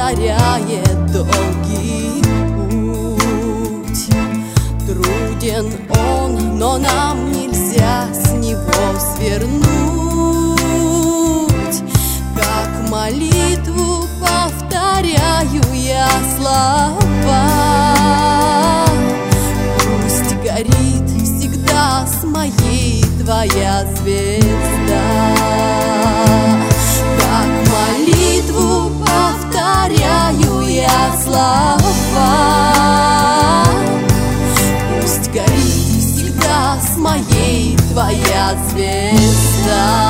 повторяет долгий путь. Труден он, но нам нельзя с него свернуть. Как молитву повторяю я слова. Пусть горит всегда с моей твоя звезда. Как молитву повторяю я слова. Пусть горит всегда с моей твоя звезда.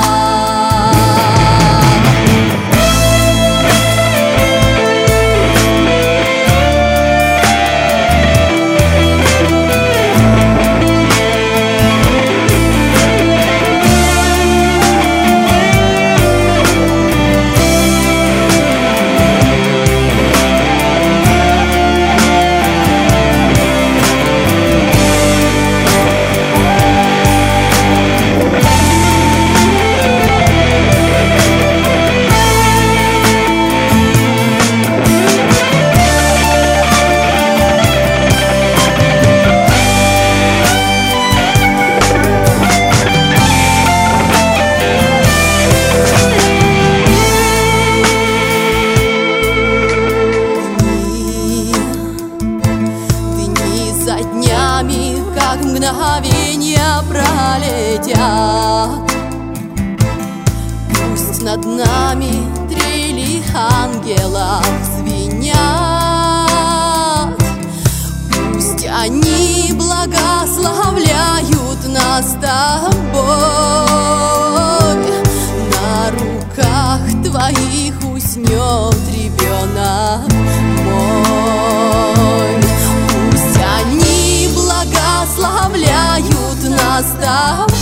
За днями, как мгновенья пролетят. Пусть над нами трели ангелов звенят. Пусть они благословляют нас с тобой. На руках твоих уснет ребенок мой. Благословляют нас с тобой.